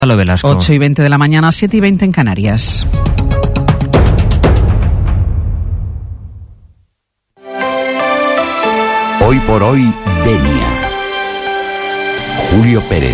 Velasco. 8:20 de la mañana, 7:20 en Canarias. Hoy por hoy, Denia. Julio Pérez.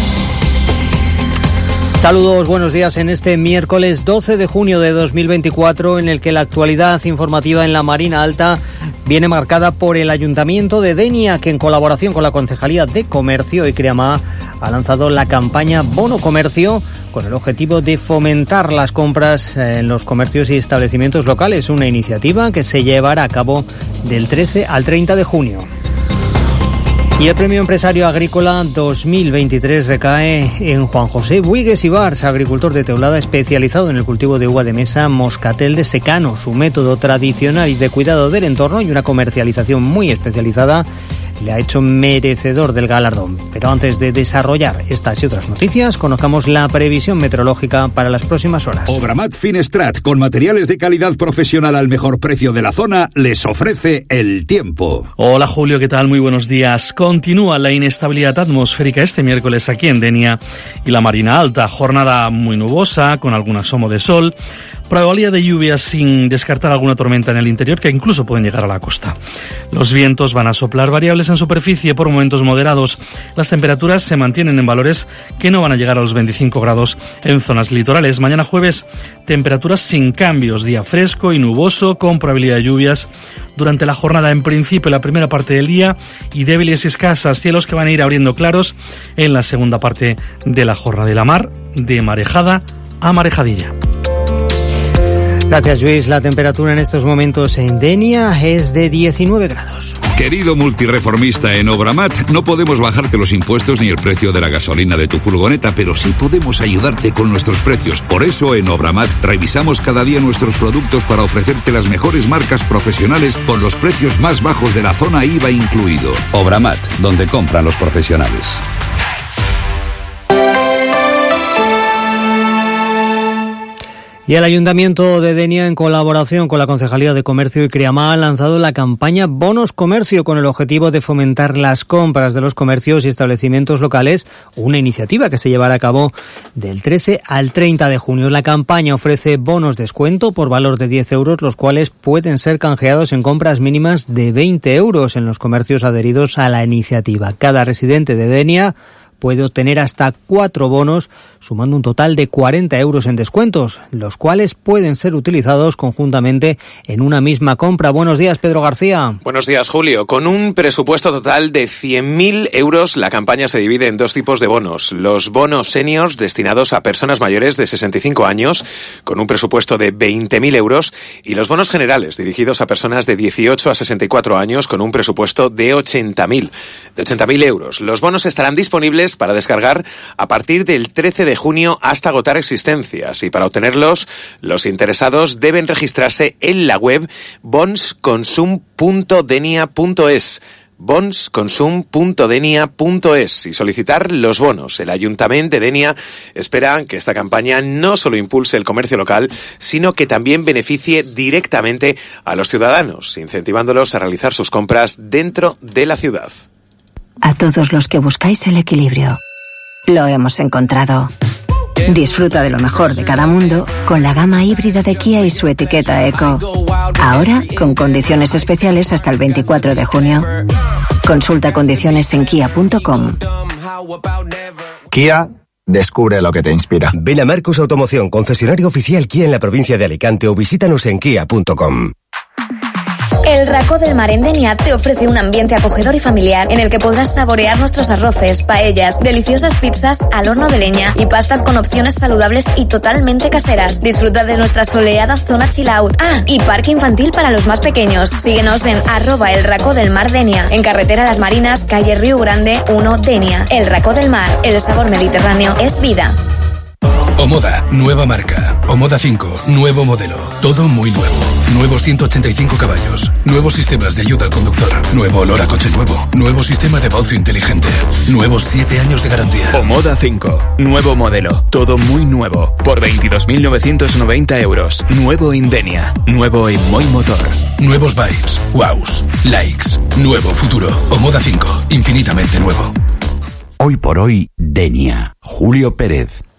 Saludos, buenos días en este miércoles 12 de junio de 2024, en el que la actualidad informativa en la Marina Alta viene marcada por el Ayuntamiento de Denia, que en colaboración con la Concejalía de Comercio y Creamá ha lanzado la campaña Bono Comercio con el objetivo de fomentar las compras en los comercios y establecimientos locales, una iniciativa que se llevará a cabo del 13 al 30 de junio. Y el Premio Empresario Agrícola 2023 recae en Juan José Buigues Ibars, agricultor de Teulada especializado en el cultivo de uva de mesa Moscatel de secano. Su método tradicional y de cuidado del entorno y una comercialización muy especializada le ha hecho merecedor del galardón. Pero antes de desarrollar estas y otras noticias, conozcamos la previsión meteorológica para las próximas horas. Obramat Finestrat, con materiales de calidad profesional al mejor precio de la zona, les ofrece el tiempo. Hola Julio, ¿qué tal? Muy buenos días. Continúa la inestabilidad atmosférica este miércoles aquí en Denia y la Marina Alta. Jornada muy nubosa, con algún asomo de sol. Probabilidad de lluvias sin descartar alguna tormenta en el interior, que incluso pueden llegar a la costa. Los vientos van a soplar variables en superficie, por momentos moderados. Las temperaturas se mantienen en valores que no van a llegar a los 25 grados en zonas litorales. Mañana jueves, temperaturas sin cambios, día fresco y nuboso, con probabilidad de lluvias durante la jornada, en principio la primera parte del día, y débiles y escasas, cielos que van a ir abriendo claros en la segunda parte de la jornada. De la mar, de marejada a marejadilla. Gracias, Luis. La temperatura en estos momentos en Denia es de 19 grados. Querido multireformista en Obramat, no podemos bajarte los impuestos ni el precio de la gasolina de tu furgoneta, pero sí podemos ayudarte con nuestros precios. Por eso en Obramat revisamos cada día nuestros productos para ofrecerte las mejores marcas profesionales con los precios más bajos de la zona, IVA incluido. Obramat, donde compran los profesionales. Y el Ayuntamiento de Denia, en colaboración con la Concejalía de Comercio y Creamá, ha lanzado la campaña Bonos Comercio con el objetivo de fomentar las compras de los comercios y establecimientos locales, una iniciativa que se llevará a cabo del 13 al 30 de junio. La campaña ofrece bonos descuento por valor de 10 euros, los cuales pueden ser canjeados en compras mínimas de 20 euros en los comercios adheridos a la iniciativa. Cada residente de Denia puede obtener hasta 4 bonos, sumando un total de 40 euros en descuentos, los cuales pueden ser utilizados conjuntamente en una misma compra. Buenos días, Pedro García. Buenos días, Julio. Con un presupuesto total de 100.000 euros, la campaña se divide en dos tipos de bonos. Los bonos seniors, destinados a personas mayores de 65 años, con un presupuesto de 20.000 euros, y los bonos generales, dirigidos a personas de 18 a 64 años, con un presupuesto de 80.000 euros. Los bonos estarán disponibles para descargar a partir del 13 de junio hasta agotar existencias, y para obtenerlos los interesados deben registrarse en la web bonsconsum.denia.es bonsconsum.denia.es y solicitar los bonos. El Ayuntamiento de Denia espera que esta campaña no solo impulse el comercio local, sino que también beneficie directamente a los ciudadanos, incentivándolos a realizar sus compras dentro de la ciudad. A todos los que buscáis el equilibrio, lo hemos encontrado. Disfruta de lo mejor de cada mundo con la gama híbrida de Kia y su etiqueta Eco. Ahora con condiciones especiales hasta el 24 de junio. Consulta condiciones en kia.com. Kia, descubre lo que te inspira. Ven a Marcos Automoción, concesionario oficial Kia en la provincia de Alicante, o visítanos en kia.com. El Racó del Mar en Denia te ofrece un ambiente acogedor y familiar en el que podrás saborear nuestros arroces, paellas, deliciosas pizzas al horno de leña y pastas con opciones saludables y totalmente caseras. Disfruta de nuestra soleada zona chill out. Ah, y parque infantil para los más pequeños. Síguenos en @el Racó del Mar Denia, en carretera Las Marinas, calle Río Grande 1, Denia. El Racó del Mar, el sabor mediterráneo es vida. Omoda, nueva marca. Omoda 5, nuevo modelo. Todo muy nuevo. Nuevos 185 caballos. Nuevos sistemas de ayuda al conductor. Nuevo olor a coche nuevo. Nuevo sistema de baucio inteligente. Nuevos 7 años de garantía. Omoda 5, nuevo modelo. Todo muy nuevo. Por 22.990 euros. Nuevo en Denia. Nuevo en Moi Motor. Nuevos vibes. Wows. Likes. Nuevo futuro. Omoda 5, infinitamente nuevo. Hoy por hoy, Denia. Julio Pérez.